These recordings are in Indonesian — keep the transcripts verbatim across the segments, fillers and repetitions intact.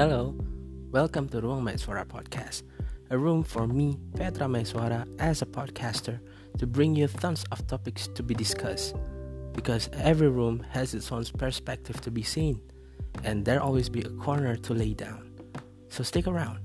Hello, welcome to Ruang Maeswara Podcast, a room for me, Petra Maeswara, as a podcaster, to bring you tons of topics to be discussed. Because every room has its own perspective to be seen, and there always be a corner to lay down. So stick around.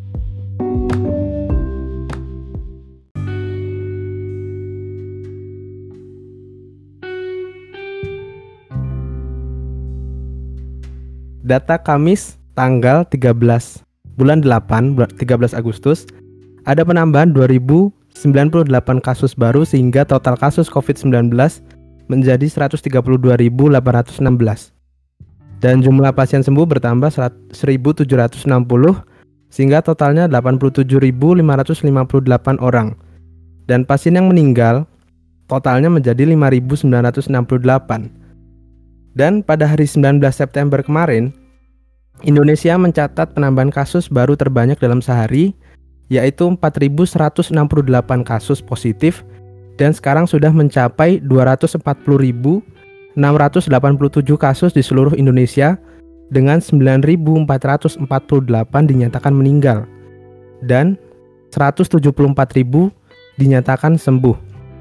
Data Kamis tanggal tiga belas bulan delapan tiga belas Agustus ada penambahan dua ribu sembilan puluh delapan kasus baru sehingga total kasus covid sembilan belas menjadi seratus tiga puluh dua ribu delapan ratus enam belas dan jumlah pasien sembuh bertambah seribu tujuh ratus enam puluh sehingga totalnya delapan puluh tujuh ribu lima ratus lima puluh delapan orang dan pasien yang meninggal totalnya menjadi lima ribu sembilan ratus enam puluh delapan. Dan pada hari sembilan belas September kemarin Indonesia mencatat penambahan kasus baru terbanyak dalam sehari, yaitu empat ribu seratus enam puluh delapan kasus positif dan sekarang sudah mencapai dua ratus empat puluh ribu enam ratus delapan puluh tujuh kasus di seluruh Indonesia dengan sembilan ribu empat ratus empat puluh delapan dinyatakan meninggal dan seratus tujuh puluh empat ribu dinyatakan sembuh.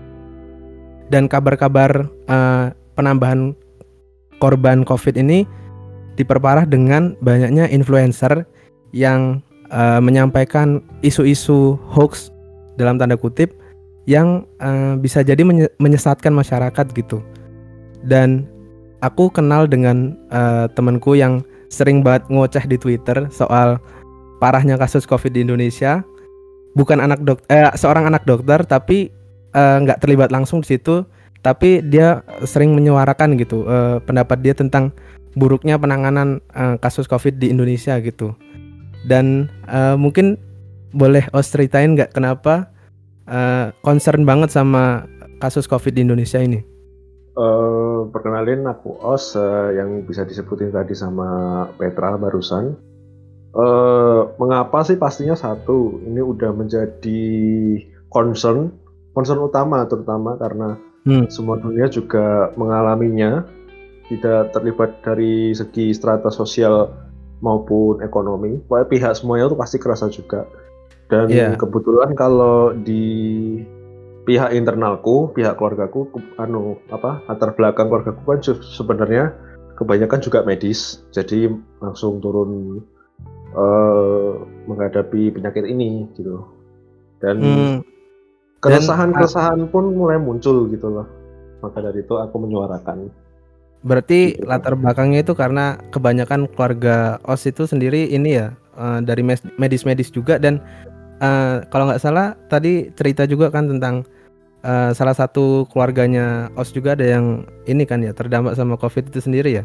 Dan kabar-kabar uh, penambahan korban COVID ini diperparah dengan banyaknya influencer yang uh, menyampaikan isu-isu hoax dalam tanda kutip yang uh, bisa jadi menye- menyesatkan masyarakat gitu. Dan aku kenal dengan uh, temanku yang sering banget ngoceh di Twitter soal parahnya kasus COVID di Indonesia. Bukan anak dok- eh, seorang anak dokter tapi uh, nggak terlibat langsung di situ, tapi dia sering menyuarakan gitu uh, pendapat dia tentang buruknya penanganan uh, kasus COVID di Indonesia gitu. Dan uh, mungkin boleh Os ceritain nggak kenapa uh, concern banget sama kasus COVID di Indonesia ini? Uh, perkenalin aku Os uh, yang bisa disebutin tadi sama Petra barusan. Uh, mengapa sih pastinya satu, ini udah menjadi concern, concern utama terutama karena hmm. semua dunia juga mengalaminya. Tidak terlibat dari segi strata sosial maupun ekonomi, pokoknya pihak semuanya itu pasti kerasa juga. Dan yeah. kebetulan kalau di pihak internalku, pihak keluargaku, anu apa latar belakang keluargaku kan sebenarnya kebanyakan juga medis, jadi langsung turun uh, menghadapi penyakit ini gitu. Dan hmm. keresahan-keresahan pun mulai muncul gitu loh. Maka dari itu aku menyuarakan. Berarti latar belakangnya itu karena kebanyakan keluarga Os itu sendiri ini ya uh, dari medis-medis juga dan uh, kalau nggak salah tadi cerita juga kan tentang uh, salah satu keluarganya Os juga ada yang ini kan ya terdampak sama COVID itu sendiri ya?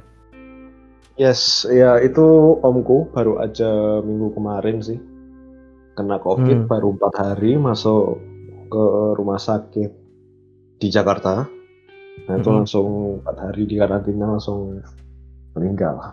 Yes, ya itu omku baru aja minggu kemarin sih kena COVID, hmm. baru empat hari masuk ke rumah sakit di Jakarta. Nah itu mm-hmm. langsung empat hari di karantina langsung meninggal.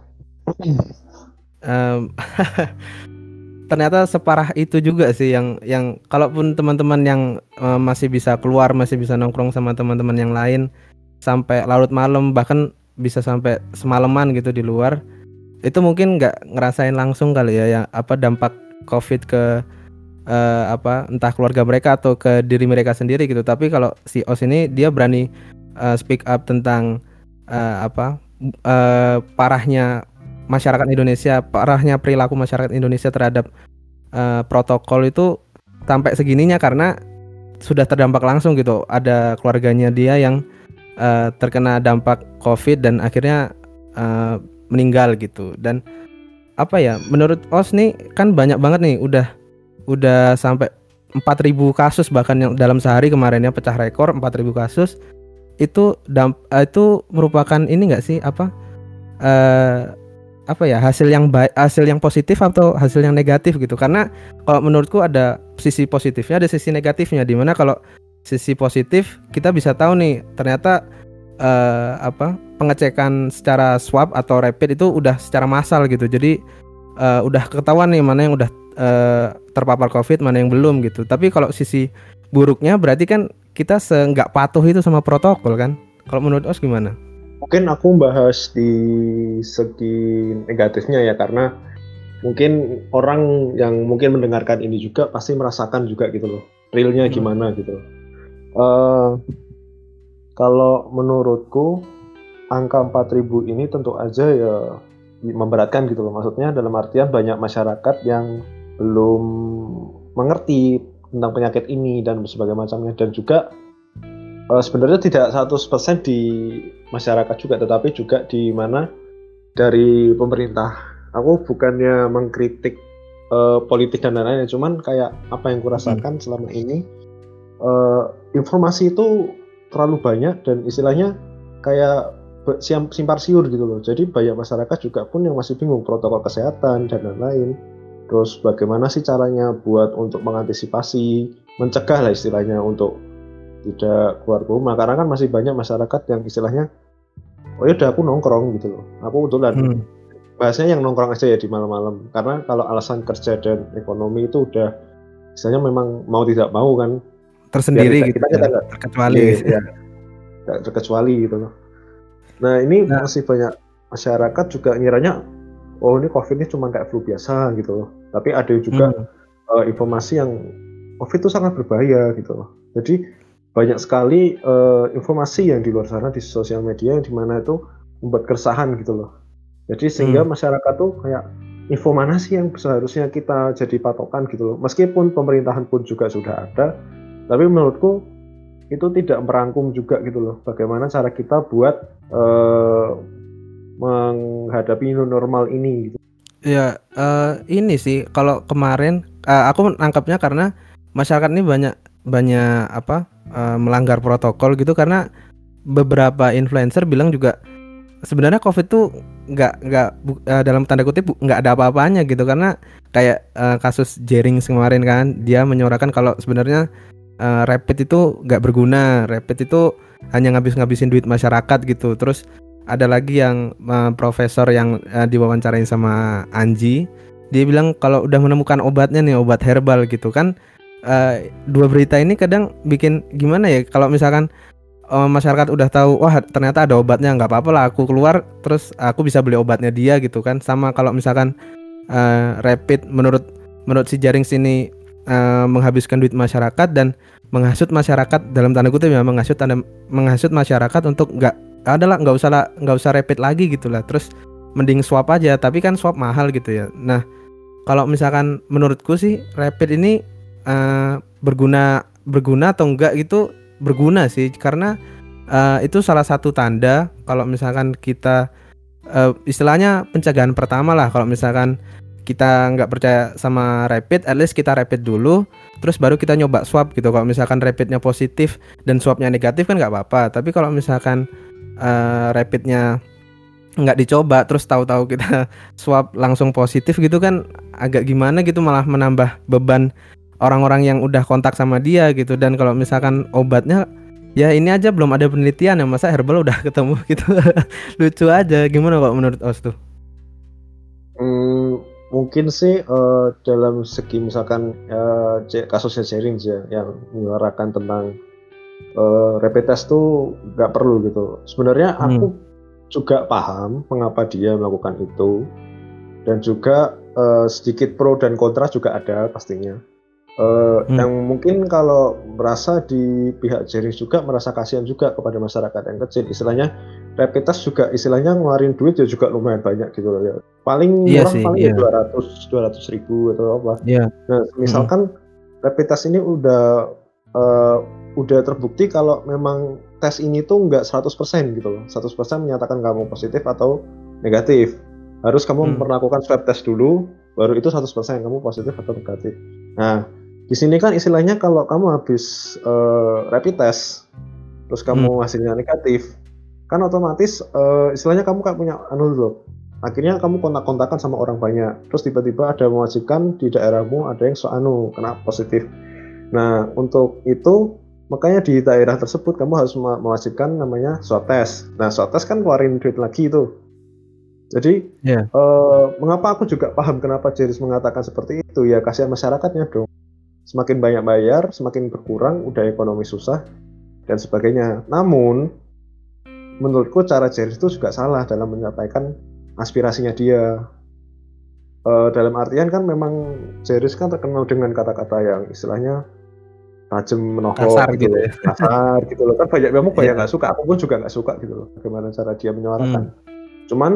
Um, ternyata separah itu juga sih yang yang kalaupun teman-teman yang uh, masih bisa keluar, masih bisa nongkrong sama teman-teman yang lain sampai larut malam bahkan bisa sampai semalaman gitu di luar, itu mungkin nggak ngerasain langsung kali ya yang apa dampak COVID ke uh, apa entah keluarga mereka atau ke diri mereka sendiri gitu. Tapi kalau si Os ini dia berani Uh, speak up tentang uh, apa uh, parahnya masyarakat Indonesia, parahnya perilaku masyarakat Indonesia terhadap uh, protokol itu sampai segininya karena sudah terdampak langsung gitu. Ada keluarganya dia yang uh, terkena dampak COVID dan akhirnya uh, meninggal gitu. Dan apa ya? Menurut Os nih kan banyak banget nih, udah udah sampai empat ribu kasus bahkan yang dalam sehari kemarinnya pecah rekor empat ribu kasus. Itu damp, uh, itu merupakan ini nggak sih apa uh, apa ya hasil yang baik, hasil yang positif atau hasil yang negatif gitu? Karena kalau menurutku ada sisi positifnya, ada sisi negatifnya. Dimana kalau sisi positif kita bisa tahu nih ternyata uh, apa pengecekan secara swab atau rapid itu udah secara massal gitu. Jadi uh, udah ketahuan nih mana yang udah uh, terpapar COVID, mana yang belum gitu. Tapi kalau sisi buruknya berarti kan kita se-nggak patuh itu sama protokol kan? Kalau menurut Os gimana? Mungkin aku bahas di segi negatifnya ya, karena mungkin orang yang mungkin mendengarkan ini juga pasti merasakan juga gitu loh, realnya gimana gitu loh. Uh, kalau menurutku angka empat ribu ini tentu aja ya memberatkan gitu loh. Maksudnya dalam artian banyak masyarakat yang belum mengerti tentang penyakit ini dan sebagainya macamnya, dan juga uh, sebenarnya tidak seratus persen di masyarakat juga, tetapi juga di mana dari pemerintah. Aku bukannya mengkritik uh, politik dan lain-lain, cuman kayak apa yang kurasakan hmm. selama ini uh, informasi itu terlalu banyak dan istilahnya kayak simpar siur gitu loh. Jadi banyak masyarakat juga pun yang masih bingung protokol kesehatan dan lain-lain. Terus bagaimana sih caranya buat untuk mengantisipasi, mencegah lah istilahnya untuk tidak keluar rumah. Karena kan masih banyak masyarakat yang istilahnya, oh ya udah aku nongkrong gitu loh. Aku kebetulan hmm. bahasanya yang nongkrong aja ya di malam-malam. Karena kalau alasan kerja dan ekonomi itu udah istilahnya memang mau tidak mau kan tersendiri gitu, kita, kita, ya, terkecuali ya, ya, terkecuali gitu loh. Nah ini nah. masih banyak masyarakat juga ngiranya, oh ini COVID ini cuma kayak flu biasa gitu loh. Tapi ada juga hmm. uh, informasi yang COVID itu sangat berbahaya gitu loh. Jadi banyak sekali uh, informasi yang di luar sana di sosial media yang dimana itu membuat keresahan gitu loh. Jadi sehingga hmm. masyarakat tuh kayak info mana sih yang seharusnya kita jadi patokan gitu loh. Meskipun pemerintahan pun juga sudah ada, tapi menurutku itu tidak merangkum juga gitu loh, bagaimana cara kita buat uh, menghadapi new normal ini gitu. Ya uh, ini sih kalau kemarin uh, aku nangkapnya karena masyarakat ini banyak banyak apa uh, melanggar protokol gitu, karena beberapa influencer bilang juga sebenarnya COVID tuh nggak nggak uh, dalam tanda kutip nggak ada apa-apanya gitu, karena kayak uh, kasus Jering kemarin kan dia menyuarakan kalau sebenarnya Uh, rapid itu nggak berguna, rapid itu hanya ngabis-ngabisin duit masyarakat gitu. Terus ada lagi yang uh, profesor yang uh, diwawancarain sama Anji, dia bilang kalau udah menemukan obatnya nih, obat herbal gitu kan. Uh, dua berita ini kadang bikin gimana ya, kalau misalkan uh, masyarakat udah tahu, wah ternyata ada obatnya, nggak apa-apa lah aku keluar terus aku bisa beli obatnya dia gitu kan. Sama kalau misalkan uh, rapid menurut menurut si Jaring sini Uh, menghabiskan duit masyarakat dan menghasut masyarakat dalam tanda kutip ya, menghasut tanda, menghasut masyarakat untuk nggak adalah nggak usah lah nggak usah rapid lagi gitulah, terus mending swab aja, tapi kan swab mahal gitu ya. Nah kalau misalkan menurutku sih rapid ini uh, berguna berguna atau enggak gitu, berguna sih, karena uh, itu salah satu tanda kalau misalkan kita uh, istilahnya pencegahan pertama lah. Kalau misalkan kita nggak percaya sama rapid, at least kita rapid dulu, terus baru kita nyoba swab gitu. Kalau misalkan rapidnya positif dan swabnya negatif kan nggak apa-apa. Tapi kalau misalkan uh, rapidnya nggak dicoba, terus tahu-tahu kita swab langsung positif gitu kan agak gimana gitu, malah menambah beban orang-orang yang udah kontak sama dia gitu. Dan kalau misalkan obatnya, ya ini aja belum ada penelitian ya, masa herbal udah ketemu gitu. Lucu aja. Gimana Pak menurut Os tuh? Hmm, mungkin sih uh, dalam segi misalkan uh, kasusnya Jering ya, yang menyuarakan tentang uh, rapid test tuh nggak perlu gitu. Sebenarnya aku hmm. juga paham mengapa dia melakukan itu, dan juga uh, sedikit pro dan kontra juga ada pastinya. Uh, hmm. Yang mungkin kalau merasa di pihak Jering juga merasa kasihan juga kepada masyarakat yang kecil, istilahnya rapid test juga istilahnya ngeluarin duit ya juga lumayan banyak gitu loh ya. Paling iya murah sih, paling iya. ya dua ratus ribu atau apa. Iya. Nah misalkan hmm. rapid test ini udah uh, udah terbukti kalau memang tes ini tuh nggak seratus persen gitu loh, seratus persen menyatakan kamu positif atau negatif. Harus kamu hmm. melakukan swab test dulu, baru itu seratus persen kamu positif atau negatif. Nah di sini kan istilahnya kalau kamu habis uh, rapid test terus kamu hmm. hasilnya negatif, kan otomatis uh, istilahnya kamu kayak punya anu loh. Akhirnya kamu kontak-kontakan sama orang banyak. Terus tiba-tiba ada mewajibkan di daerahmu ada yang so anu kena positif. Nah, untuk itu makanya di daerah tersebut kamu harus mewajibkan namanya swab test. Nah, swab test kan keluarin duit lagi itu. Jadi, yeah. uh, mengapa aku juga paham kenapa Jeris mengatakan seperti itu, ya kasihan masyarakatnya dong. Semakin banyak bayar, semakin berkurang, udah ekonomi susah, dan sebagainya. Namun, menurutku cara Jeris itu juga salah dalam menyampaikan aspirasinya dia. uh, dalam artian kan memang Jeris kan terkenal dengan kata-kata yang istilahnya tajam menohok Kasar gitu, gitu loh. ya. Kasar gitu loh. Kan banyak memang banyak Iya. nggak suka, aku pun juga nggak suka gitu loh. Bagaimana cara dia menyuarakan. Hmm. Cuman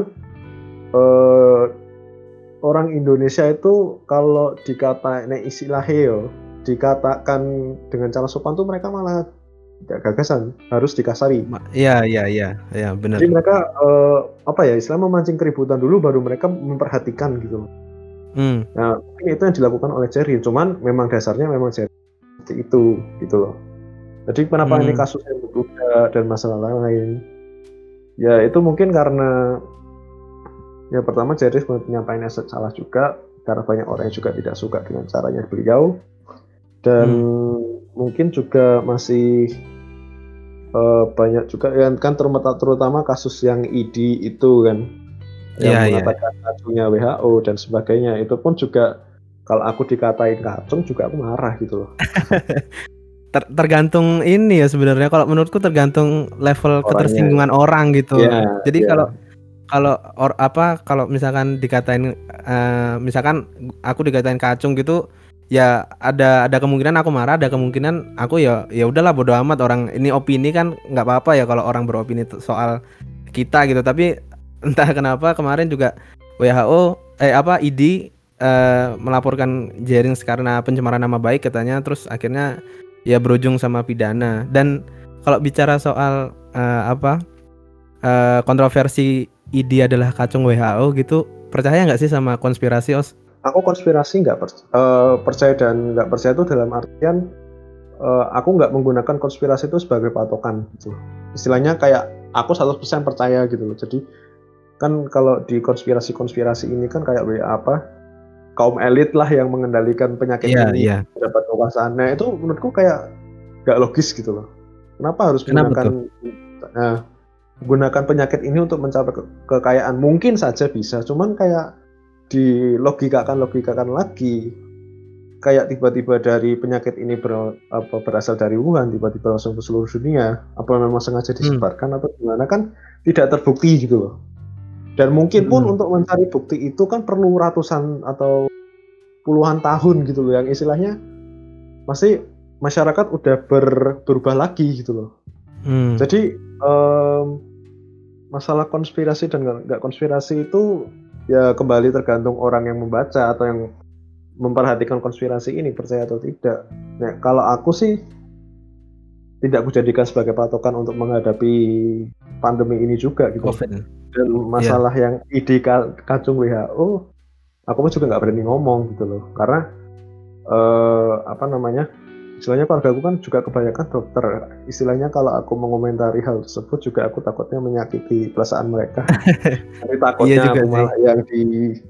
uh, orang Indonesia itu kalau dikata nek istilahnya yo, dikatakan dengan cara sopan tuh mereka malah tidak gagasan, harus dikasari. Ma- Iya iya iya iya benar. Jadi mereka eh, apa ya istilah memancing keributan dulu baru mereka memperhatikan gitu. Hmm. Nah mungkin itu yang dilakukan oleh Jerry, cuman memang dasarnya memang Jerry seperti itu gitu loh. Jadi kenapa Hmm. ini kasusnya berbeda dan masalah lain? Ya itu mungkin karena ya pertama Jerry menyampaikan salah juga karena banyak orang yang juga tidak suka dengan caranya beliau dan hmm. mungkin juga masih Uh, banyak juga yang kan terutama, terutama kasus yang I D itu kan yang Iya, mengatakan iya. kacungnya W H O dan sebagainya, itu pun juga kalau aku dikatain kacung juga aku marah gitu loh. Ter- tergantung ini ya sebenarnya, kalau menurutku tergantung level Orangnya. ketersinggungan orang gitu. Yeah, Jadi yeah. kalau kalau or apa kalau misalkan dikatain uh, misalkan aku dikatain kacung gitu, ya ada ada kemungkinan aku marah, ada kemungkinan aku ya ya udahlah bodo amat, orang ini opini kan nggak apa-apa ya kalau orang beropini soal kita gitu. Tapi entah kenapa kemarin juga W H O eh apa I D eh, melaporkan Jerings karena pencemaran nama baik katanya, terus akhirnya ya berujung sama pidana. Dan kalau bicara soal eh, apa eh, kontroversi I D adalah kacung W H O gitu, percaya nggak sih sama konspirasi, Os? Aku konspirasi nggak percaya, uh, percaya dan nggak percaya itu dalam artian uh, aku nggak menggunakan konspirasi itu sebagai patokan gitu. Istilahnya kayak aku seratus persen percaya gitu loh. Jadi kan kalau di konspirasi-konspirasi ini kan kayak apa kaum elit lah yang mengendalikan penyakit yeah, ini yeah. dapat kekuasaan. Nah itu menurutku kayak nggak logis gitu loh. Kenapa harus Kenapa menggunakan nah, gunakan penyakit ini untuk mencapai ke- kekayaan? Mungkin saja bisa, cuman kayak di logikakan logikakan lagi kayak tiba-tiba dari penyakit ini ber, apa, berasal dari Wuhan tiba-tiba langsung ke seluruh dunia, apa memang sengaja disebarkan hmm. atau gimana, kan tidak terbukti gitu loh. Dan mungkin pun hmm. untuk mencari bukti itu kan perlu ratusan atau puluhan tahun gitu loh, yang istilahnya masih masyarakat udah ber, berubah lagi gitu loh. hmm. Jadi um, masalah konspirasi dan nggak konspirasi itu ya kembali tergantung orang yang membaca atau yang memperhatikan konspirasi ini percaya atau tidak. Nah, kalau aku sih tidak kujadikan sebagai patokan untuk menghadapi pandemi ini juga gitu. COVID. Dan masalah yeah. yang ide kacung W H O, aku pun juga nggak berani ngomong gitu loh, karena eh, apa namanya, istilahnya keluarga aku kan juga kebanyakan dokter. Istilahnya kalau aku mengomentari hal tersebut juga aku takutnya menyakiti perasaan mereka. Tapi takutnya iya aku sih. malah yang di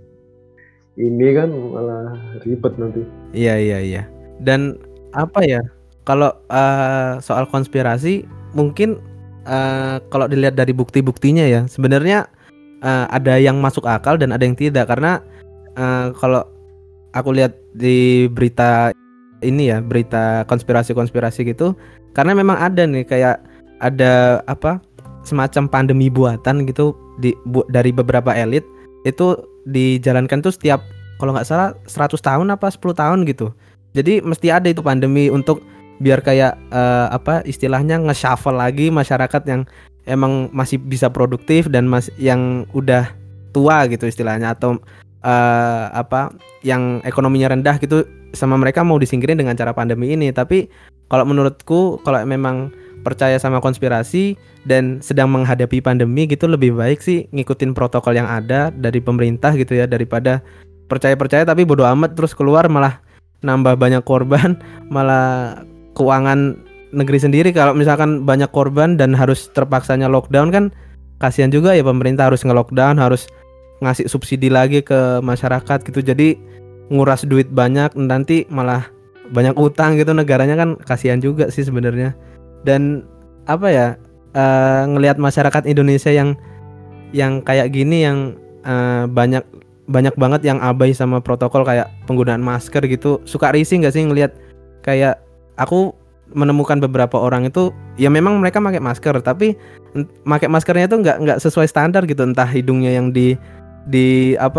ini kan malah ribet nanti. Iya iya iya. Dan apa ya? Kalau uh, soal konspirasi mungkin uh, kalau dilihat dari bukti-buktinya ya sebenarnya uh, ada yang masuk akal dan ada yang tidak, karena uh, kalau aku lihat di berita ini ya, berita konspirasi-konspirasi gitu, karena memang ada nih kayak ada apa semacam pandemi buatan gitu di, bu, dari beberapa elit itu dijalankan tuh setiap kalau nggak salah seratus tahun apa sepuluh tahun gitu. Jadi mesti ada itu pandemi untuk biar kayak uh, apa istilahnya nge-shuffle lagi masyarakat yang emang masih bisa produktif dan mas yang udah tua gitu istilahnya, atau uh, apa yang ekonominya rendah gitu, sama mereka mau disingkirin dengan cara pandemi ini. Tapi kalau menurutku kalau memang percaya sama konspirasi dan sedang menghadapi pandemi gitu, lebih baik sih ngikutin protokol yang ada dari pemerintah gitu ya, daripada percaya-percaya tapi bodo amat terus keluar malah nambah banyak korban, malah keuangan negeri sendiri. Kalau misalkan banyak korban dan harus terpaksanya lockdown kan kasihan juga ya, pemerintah harus nge-lockdown, harus ngasih subsidi lagi ke masyarakat gitu, jadi nguras duit banyak, nanti malah banyak utang gitu negaranya, kan kasihan juga sih sebenarnya. Dan apa ya, uh, ngelihat masyarakat Indonesia yang yang kayak gini, yang uh, banyak banyak banget yang abai sama protokol kayak penggunaan masker gitu, suka risih nggak sih ngelihat kayak aku menemukan beberapa orang itu ya memang mereka pakai masker tapi pakai maskernya itu nggak nggak sesuai standar gitu, entah hidungnya yang di di apa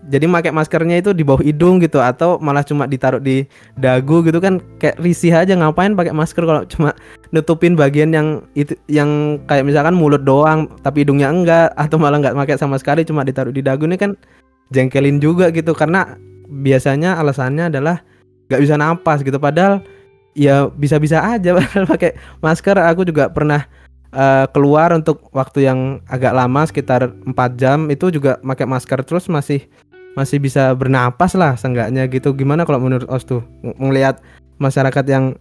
jadi pakai maskernya itu di bawah hidung gitu atau malah cuma ditaruh di dagu gitu kan, kayak risih aja, ngapain pakai masker kalau cuma nutupin bagian yang itu, yang kayak misalkan mulut doang tapi hidungnya enggak, atau malah nggak pakai sama sekali cuma ditaruh di dagu. Ini kan jengkelin juga gitu, karena biasanya alasannya adalah nggak bisa napas gitu, padahal ya bisa-bisa aja padahal pakai masker. Aku juga pernah Uh, keluar untuk waktu yang agak lama sekitar empat jam itu juga pakai masker terus masih masih bisa bernapas lah seenggaknya gitu. Gimana kalau menurut Os tuh ng- ngelihat masyarakat yang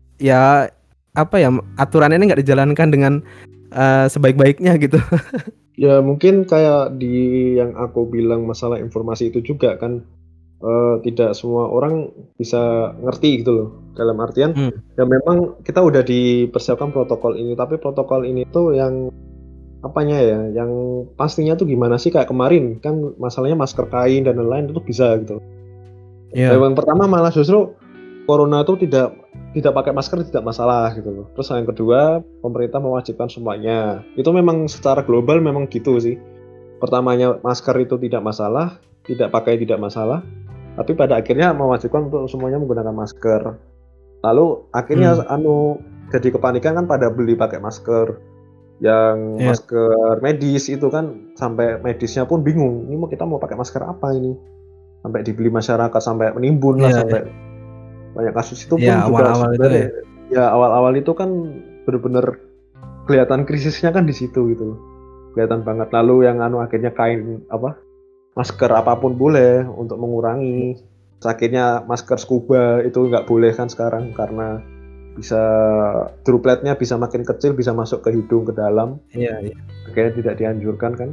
ya apa ya, aturan ini nggak dijalankan dengan uh, sebaik-baiknya gitu. Ya mungkin kayak di yang aku bilang masalah informasi itu juga kan, eh, tidak semua orang bisa ngerti gitu loh. Dalam artian Hmm. ya memang kita udah dipersiapkan protokol ini, tapi protokol ini tuh yang apanya ya, yang pastinya tuh gimana sih, kayak kemarin kan masalahnya masker kain dan lain-lain itu bisa gitu. Iya. Yang pertama malah justru corona tuh tidak tidak pakai masker tidak masalah gitu loh. Terus yang kedua pemerintah mewajibkan semuanya. Itu memang secara global memang gitu sih. Pertamanya masker itu tidak masalah, tidak pakai tidak masalah, tapi pada akhirnya mewajibkan untuk semuanya menggunakan masker. Lalu akhirnya Hmm. anu jadi kepanikan kan pada beli pakai masker yang Iya. masker medis itu kan, sampai medisnya pun bingung ini mau kita mau pakai masker apa ini, sampai dibeli masyarakat sampai menimbun lah, Iya, sampai banyak kasus itu pun Iya, juga awal-awal itu sebenarnya ya. ya awal-awal itu kan benar-benar kelihatan krisisnya kan di situ gitu loh. Kelihatan banget. Lalu yang anu akhirnya kain apa masker apapun boleh untuk mengurangi. Akhirnya masker scuba itu nggak boleh kan sekarang karena bisa dropletnya bisa makin kecil, bisa masuk ke hidung ke dalam. Iya, iya. Akhirnya tidak dianjurkan kan.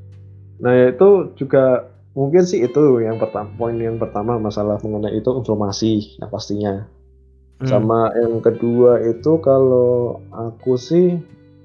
Nah itu juga mungkin sih itu yang pertama, poin yang pertama masalah mengenai itu informasi yang pastinya. Hmm. Sama yang kedua itu kalau aku sih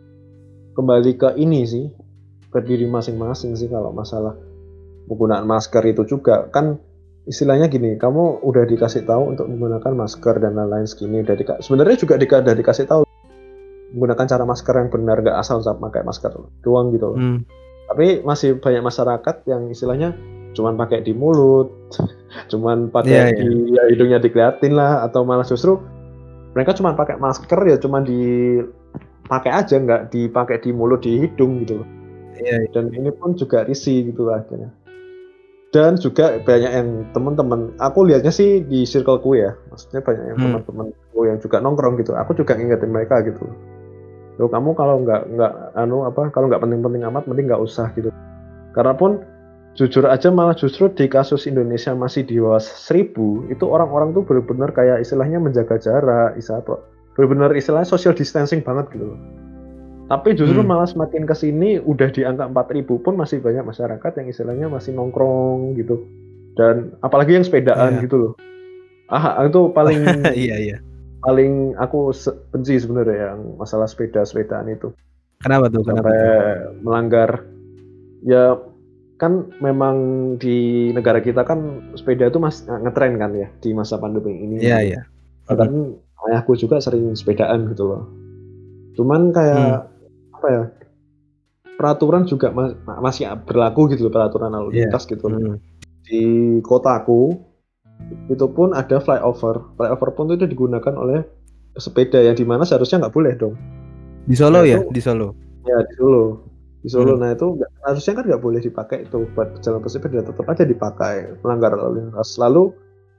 kembali ke ini sih, ke diri masing-masing sih kalau masalah penggunaan masker itu juga kan istilahnya gini, kamu udah dikasih tahu untuk menggunakan masker dan lain-lain segini, udah dika- sebenarnya juga dika- udah dikasih tahu menggunakan cara masker yang benar, gak asal pakai masker doang gitu loh. Hmm. Tapi masih banyak masyarakat yang istilahnya cuman pakai di mulut, cuman pakai Iya, iya. di ya, hidungnya dikeliatin lah, atau malah justru mereka cuman pakai masker ya cuman dipakai aja, nggak dipakai di mulut di hidung gitu loh. Iya, iya. Dan ini pun juga risih gitu lah akhirnya. Dan juga banyak yang teman-teman, aku lihatnya sih di circleku ya, maksudnya banyak yang Hmm. teman-temanku yang juga nongkrong gitu. Aku juga ngingetin mereka gitu. Loh kamu kalau nggak nggak anu apa, kalau nggak penting-penting amat, mending nggak usah gitu. Karena pun jujur aja malah justru di kasus Indonesia masih di bawah seribu, itu orang-orang tuh benar-benar kayak istilahnya menjaga jarak, istilah apa? Benar-benar istilahnya social distancing banget gitu loh. Tapi justru Hmm. malah semakin kesini udah di angka empat ribu pun masih banyak masyarakat yang istilahnya masih nongkrong gitu. Dan apalagi yang sepedaan Iya. gitu loh. Ah, itu paling Iya, iya. paling aku se- benci sebenarnya yang masalah sepeda-sepedaan itu. Kenapa tuh? Kenapa Sampai tuh? melanggar. Ya kan memang di negara kita kan sepeda itu mas ngetren kan ya di masa pandemi ini. Iya, gitu. iya. Bahkan ayahku juga sering sepedaan gitu loh. Cuman kayak apa ya, peraturan juga ma- masih berlaku gitu loh, peraturan lalu Iya. lintas gitu loh. Hmm. Di kotaku itu pun ada flyover, flyover pun itu digunakan oleh pesepeda yang dimana seharusnya nggak boleh dong. Di Solo Nah, ya? itu- Di Solo. Ya di Solo, di Solo. Hmm. Nah itu nggak- harusnya kan nggak boleh dipakai itu buat jalan pesepeda, tetap aja dipakai, melanggar lalu lintas. Lalu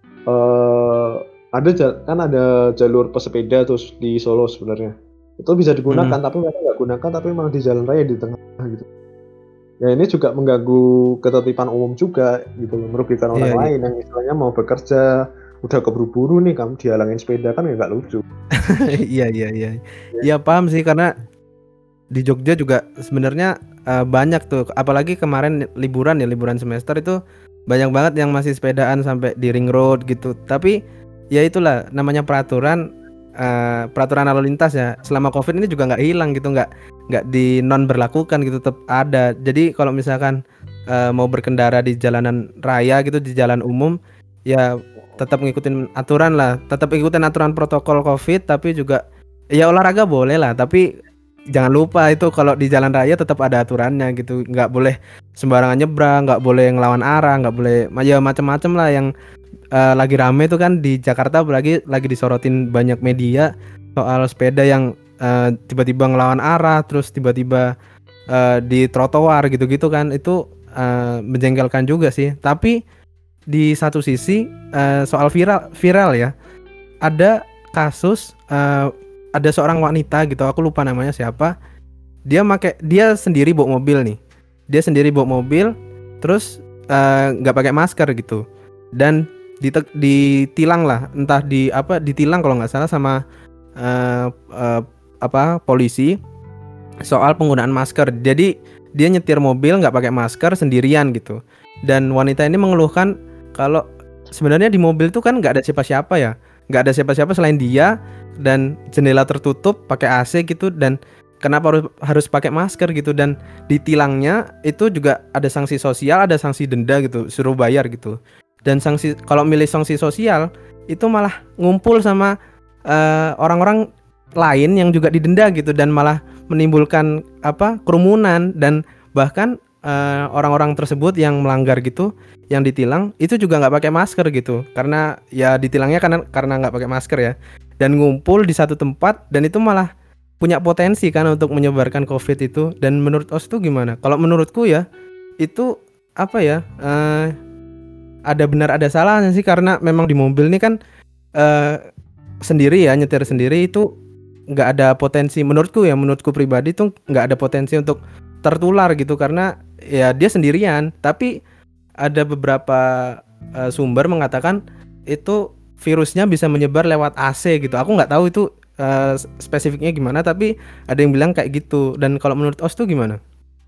eh, ada ja- kan ada jalur pesepeda terus di Solo sebenarnya. Itu bisa digunakan, Hmm. tapi mereka nggak gunakan, tapi memang di jalan raya di tengah gitu. Ya ini juga mengganggu ketertiban umum juga gitu, merugikan orang Iya, iya. lain yang istilahnya mau bekerja, udah keburu-buru nih kamu dihalangin sepeda kan ya nggak lucu. Iya, iya, iya. Iya, paham sih, karena di Jogja juga sebenarnya eh, banyak tuh, apalagi kemarin liburan ya, liburan semester itu banyak banget yang masih sepedaan sampai di ring road gitu. Tapi ya itulah namanya peraturan, eh, peraturan lalu lintas ya. Selama Covid ini juga nggak hilang gitu, nggak nggak di non berlakukan gitu, tetap ada. Jadi kalau misalkan eh, mau berkendara di jalanan raya gitu, di jalan umum, ya tetap ngikutin aturan lah, tetap ikutin aturan protokol Covid, tapi juga ya olahraga boleh lah, tapi jangan lupa itu kalau di jalan raya tetap ada aturannya gitu, nggak boleh sembarangan nyebrang, nggak boleh ngelawan arah, nggak boleh ya macam-macam lah yang uh, lagi rame itu kan di Jakarta, apalagi lagi disorotin banyak media soal sepeda yang uh, tiba-tiba ngelawan arah, terus tiba-tiba uh, di trotoar gitu-gitu kan, itu uh, menjengkelkan juga sih. Tapi di satu sisi uh, soal viral viral ya, ada kasus uh, ada seorang wanita gitu, aku lupa namanya siapa. Dia make dia sendiri bawa mobil nih. Dia sendiri bawa mobil terus nggak uh, pakai masker gitu. Dan dite- ditilang lah, entah di apa ditilang kalau nggak salah sama uh, uh, apa polisi soal penggunaan masker. Jadi dia nyetir mobil nggak pakai masker sendirian gitu. Dan wanita ini mengeluhkan kalau sebenarnya di mobil tuh kan nggak ada siapa-siapa ya. Nggak ada siapa-siapa selain dia, dan jendela tertutup pakai A C gitu, dan kenapa harus harus pakai masker gitu. Dan ditilangnya itu juga ada sanksi sosial, ada sanksi denda gitu, suruh bayar gitu. Dan sanksi kalau milih sanksi sosial itu malah ngumpul sama uh, orang-orang lain yang juga didenda gitu, dan malah menimbulkan apa kerumunan. Dan bahkan uh, orang-orang tersebut yang melanggar gitu, yang ditilang itu juga nggak pakai masker gitu, karena ya ditilangnya karena karena nggak pakai masker ya, dan ngumpul di satu tempat, dan itu malah punya potensi kan untuk menyebarkan COVID itu. Dan menurut Os itu gimana? Kalau menurutku ya itu apa ya uh, ada benar ada salahnya sih, karena memang di mobil ini kan uh, sendiri ya, nyetir sendiri itu nggak ada potensi, menurutku ya menurutku pribadi tuh nggak ada potensi untuk tertular gitu, karena ya dia sendirian. Tapi ada beberapa uh, sumber mengatakan itu virusnya bisa menyebar lewat A C gitu. Aku nggak tahu itu uh, spesifiknya gimana, tapi ada yang bilang kayak gitu. Dan kalau menurut Os tuh gimana?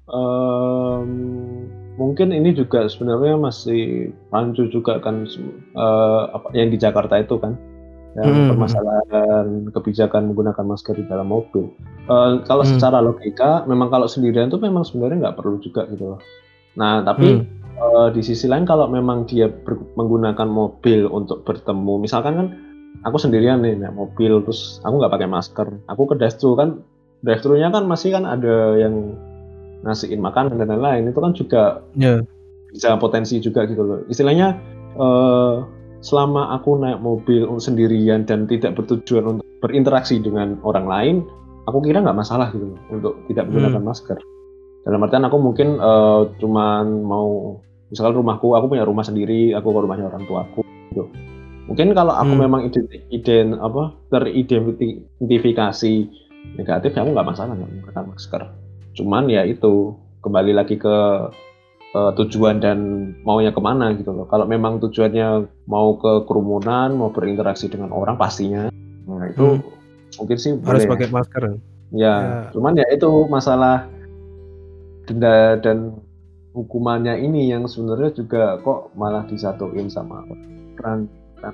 Um, mungkin ini juga sebenarnya masih rancu juga kan, uh, apa yang di Jakarta itu kan, yang hmm. permasalahan kebijakan menggunakan masker di dalam mobil. Uh, kalau hmm. secara logika, memang kalau sendirian tuh memang sebenarnya nggak perlu juga gitu loh. Nah tapi hmm. Uh, di sisi lain kalau memang dia ber- menggunakan mobil untuk bertemu, misalkan kan aku sendirian nih naik mobil terus aku nggak pakai masker, aku ke drive-thru kan, drive-thru-nya kan masih kan ada yang ngasihin makanan dan lain-lain, itu kan juga yeah. bisa potensi juga gitu loh. Istilahnya uh, selama aku naik mobil sendirian dan tidak bertujuan untuk berinteraksi dengan orang lain, aku kira nggak masalah gitu loh untuk tidak menggunakan hmm. masker. Dalam artian aku mungkin uh, cuman mau, misalkan rumahku, aku punya rumah sendiri, aku ke rumahnya orang tuaku gitu. Mungkin kalau aku hmm. memang iden, iden apa teridentifikasi negatif, aku nggak masalah nggak menggunakan masker. Cuman ya itu kembali lagi ke uh, tujuan dan maunya kemana gitu loh. Kalau memang tujuannya mau ke kerumunan, mau berinteraksi dengan orang pastinya, nah itu hmm. mungkin sih harus boleh pakai masker. Ya, ya, cuman ya itu masalah denda dan hukumannya ini yang sebenarnya juga kok malah disatuin sama orang.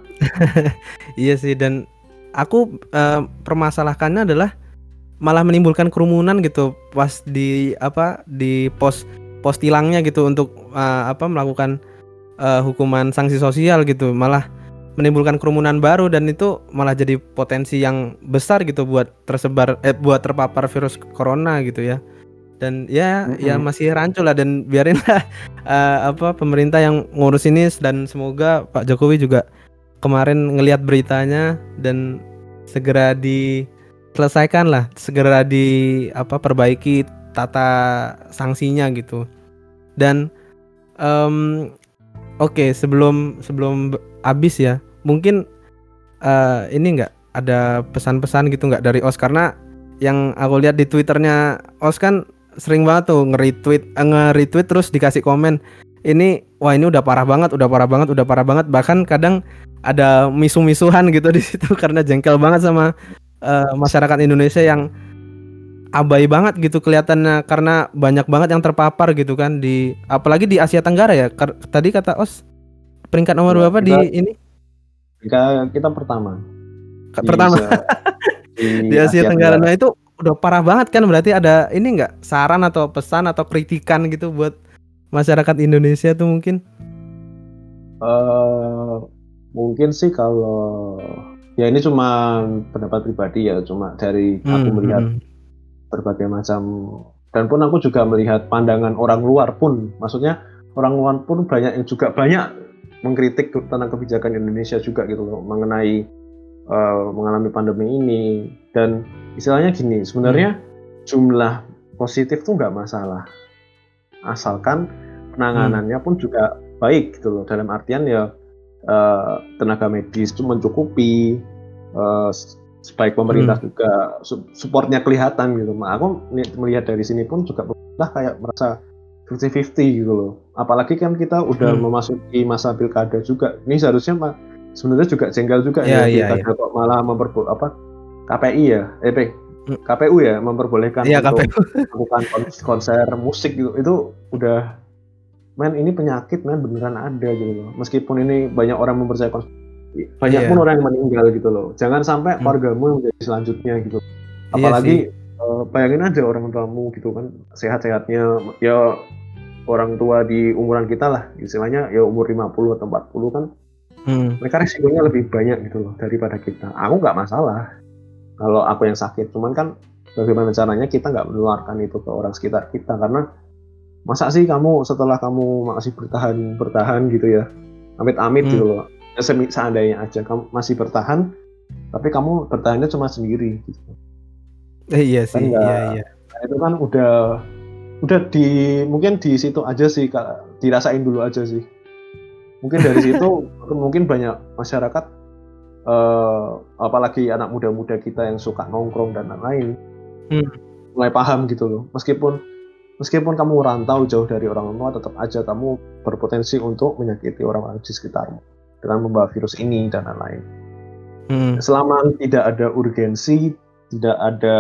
Iya sih, dan aku uh, permasalahkannya adalah malah menimbulkan kerumunan gitu pas di apa di pos pos tilangnya gitu untuk uh, apa melakukan uh, hukuman sanksi sosial gitu, malah menimbulkan kerumunan baru, dan itu malah jadi potensi yang besar gitu buat tersebar eh buat terpapar virus corona gitu ya. Dan ya mm-hmm. ya masih rancu lah, dan biarinlah uh, apa pemerintah yang ngurus ini, dan semoga Pak Jokowi juga kemarin ngelihat beritanya dan segera diselesaikan lah, segera di apa perbaiki tata sanksinya gitu. Dan um, oke okay, sebelum sebelum habis ya, mungkin uh, ini nggak ada pesan-pesan gitu nggak dari Os, karena yang aku lihat di Twitternya Os kan sering banget tuh nge-retweet, eh, nge-retweet terus dikasih komen. Ini wah ini udah parah banget, udah parah banget, udah parah banget. Bahkan kadang ada misu-misuhan gitu di situ karena jengkel banget sama uh, masyarakat Indonesia yang abai banget gitu kelihatannya, karena banyak banget yang terpapar gitu kan, di apalagi di Asia Tenggara ya. Kar- tadi kata Os peringkat nomor berapa di ini? Kita, kita pertama. Di pertama Asia, di, di Asia, Asia Tenggara. Tenggara. Nah itu udah parah banget kan, berarti ada ini nggak saran atau pesan atau kritikan gitu buat masyarakat Indonesia tuh mungkin? Uh, mungkin sih kalau ya ini cuma pendapat pribadi ya, cuma dari hmm, aku melihat hmm. berbagai macam, dan pun aku juga melihat pandangan orang luar pun, maksudnya orang luar pun banyak yang juga banyak mengkritik tentang kebijakan Indonesia juga gitu loh mengenai uh, mengalami pandemi ini. Dan istilahnya gini, sebenarnya hmm. jumlah positif tuh nggak masalah asalkan penanganannya hmm. pun juga baik gitu loh, dalam artian ya uh, tenaga medis itu mencukupi, uh, sebaik pemerintah hmm. juga supportnya kelihatan gitu. Nah, aku melihat dari sini pun juga pemerintah kayak merasa fifty fifty gitu loh. Apalagi kan kita udah hmm. memasuki masa pilkada juga. Ini seharusnya sebenarnya juga jengkel juga ya, ya pilkada ya, kok malah memperbolehkan apa K P I ya, eh K P U ya memperbolehkan ya, untuk melakukan konser musik gitu. Itu udah, men ini penyakit men beneran ada gitu loh. Meskipun ini banyak orang mempercayai konspirasi, banyak yeah. pun orang yang meninggal gitu loh. Jangan sampai hmm. keluargamu yang menjadi selanjutnya gitu. Apalagi yeah, uh, bayangin aja orang tuamu gitu kan sehat-sehatnya, ya orang tua di umuran kita lah istilahnya ya umur lima puluh atau empat puluh kan. Hmm. Mereka resikonya lebih banyak gitu loh daripada kita. Aku nggak masalah kalau aku yang sakit, cuman kan bagaimana caranya kita nggak menularkan itu ke orang sekitar kita, karena masa sih kamu setelah kamu masih bertahan bertahan gitu ya, amit-amit hmm. gitu loh, ya, seandainya aja kamu masih bertahan, tapi kamu bertahannya cuma sendiri gitu. Eh, iya sih, kan iya iya. Nah, itu kan udah udah di mungkin di situ aja sih, dirasain dulu aja sih. Mungkin dari situ mungkin banyak masyarakat, uh, apalagi anak muda-muda kita yang suka nongkrong dan lain-lain, hmm. mulai paham gitu loh. Meskipun Meskipun kamu rantau jauh dari orang tua, tetap aja kamu berpotensi untuk menyakiti orang-orang di sekitarmu dengan membawa virus ini dan lain-lain. Hmm. Selama tidak ada urgensi, tidak ada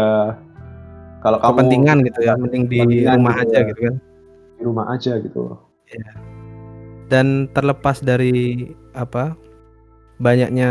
kalau kamu kepentingan gitu ya, mending di rumah gitu aja ya, gitu kan. Di rumah aja gitu. Ya. Dan terlepas dari apa banyaknya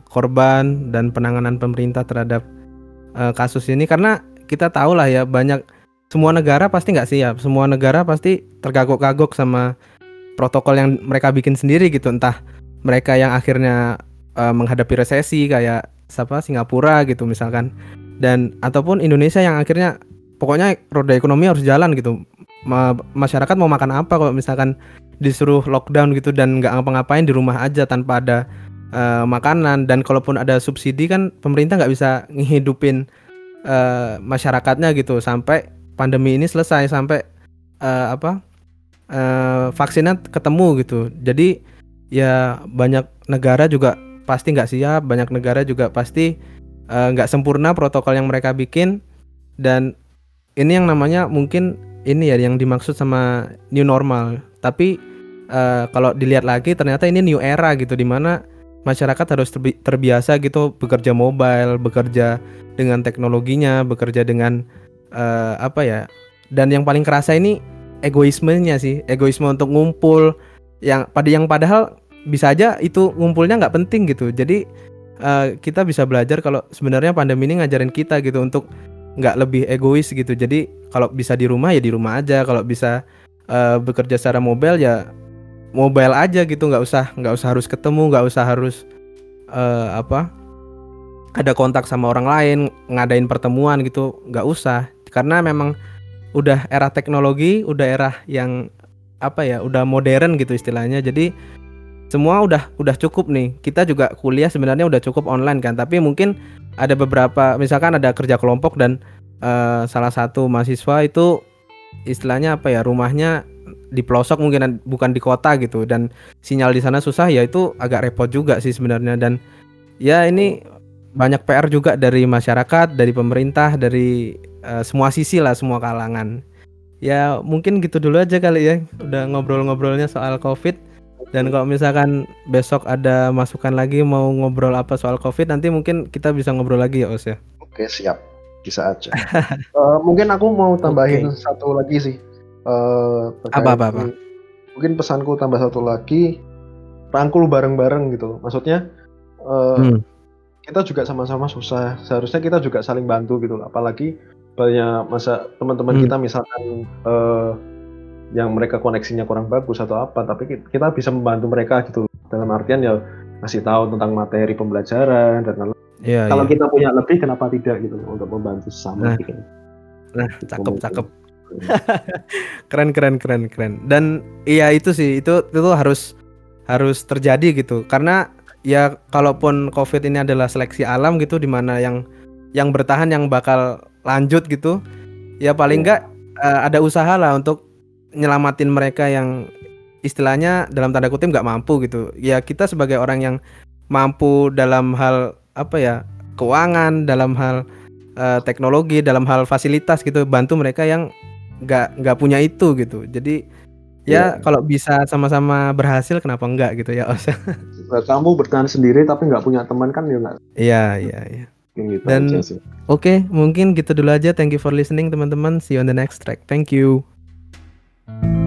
korban dan penanganan pemerintah terhadap uh, kasus ini, karena kita tahu lah ya banyak. Semua negara pasti nggak siap, semua negara pasti tergagok-gagok sama protokol yang mereka bikin sendiri gitu. Entah mereka yang akhirnya uh, menghadapi resesi kayak siapa Singapura gitu misalkan, dan ataupun Indonesia yang akhirnya pokoknya roda ekonomi harus jalan gitu. Ma- masyarakat mau makan apa kalau misalkan disuruh lockdown gitu dan nggak ngapa-ngapain di rumah aja tanpa ada uh, makanan, dan kalaupun ada subsidi kan pemerintah nggak bisa ngehidupin uh, masyarakatnya gitu sampai pandemi ini selesai, sampai uh, apa uh, vaksinnya ketemu gitu. Jadi ya banyak negara juga pasti nggak siap, banyak negara juga pasti nggak uh, sempurna protokol yang mereka bikin, dan ini yang namanya mungkin ini ya yang dimaksud sama new normal. Tapi uh, kalau dilihat lagi ternyata ini new era gitu, dimana masyarakat harus terbi- terbiasa gitu bekerja mobile, bekerja dengan teknologinya, bekerja dengan Uh, apa ya, dan yang paling kerasa ini egoismenya sih, egoisme untuk ngumpul yang pada yang padahal bisa aja itu ngumpulnya nggak penting gitu. Jadi uh, kita bisa belajar kalau sebenarnya pandemi ini ngajarin kita gitu untuk nggak lebih egois gitu. Jadi kalau bisa di rumah ya di rumah aja, kalau bisa uh, bekerja secara mobile ya mobile aja gitu, nggak usah nggak usah harus ketemu, nggak usah harus uh, apa ada kontak sama orang lain, ngadain pertemuan gitu, nggak usah. Karena memang udah era teknologi, udah era yang apa ya, udah modern gitu istilahnya. Jadi semua udah udah cukup nih. Kita juga kuliah sebenarnya udah cukup online kan. Tapi mungkin ada beberapa, misalkan ada kerja kelompok dan uh, salah satu mahasiswa itu istilahnya apa ya, rumahnya di pelosok mungkin bukan di kota gitu, dan sinyal di sana susah, ya itu agak repot juga sih sebenarnya. Dan ya ini banyak P R juga dari masyarakat, dari pemerintah, dari uh, semua sisi lah, semua kalangan. Ya mungkin gitu dulu aja kali ya, udah ngobrol-ngobrolnya soal COVID. Dan kalau misalkan besok ada masukan lagi mau ngobrol apa soal COVID, nanti mungkin kita bisa ngobrol lagi ya Os ya. Oke siap, bisa aja. uh, mungkin aku mau tambahin okay. satu lagi sih. Uh, Apa-apa? Mungkin pesanku tambah satu lagi, rangkul bareng-bareng gitu. Maksudnya uh, hmm. kita juga sama-sama susah, seharusnya kita juga saling bantu gitu loh. Apalagi banyak masa teman-teman hmm. kita misalkan uh, yang mereka koneksinya kurang bagus atau apa, tapi kita bisa membantu mereka gitu loh. Dalam artian ya ngasih tahu tentang materi pembelajaran dan lain-lain. Ya, kalau ya. kita punya lebih kenapa tidak gitu loh, untuk membantu sesama. Nah, Nah, cakep cakep. keren keren keren keren. Dan iya itu sih, itu itu harus harus terjadi gitu. Karena ya kalaupun COVID ini adalah seleksi alam gitu, di mana yang yang bertahan yang bakal lanjut gitu, ya paling enggak uh, ada usaha lah untuk nyelamatin mereka yang istilahnya dalam tanda kutip nggak mampu gitu. Ya kita sebagai orang yang mampu dalam hal apa ya, keuangan, dalam hal uh, teknologi, dalam hal fasilitas gitu, bantu mereka yang nggak nggak punya itu gitu. Jadi ya yeah. Kalau bisa sama-sama berhasil, kenapa enggak gitu ya, Os. Kamu bertahan sendiri tapi nggak punya teman kan ya nggak? Iya iya iya. Gitu Dan oke, okay, mungkin gitu dulu aja. Thank you for listening teman-teman. See you on the next track. Thank you.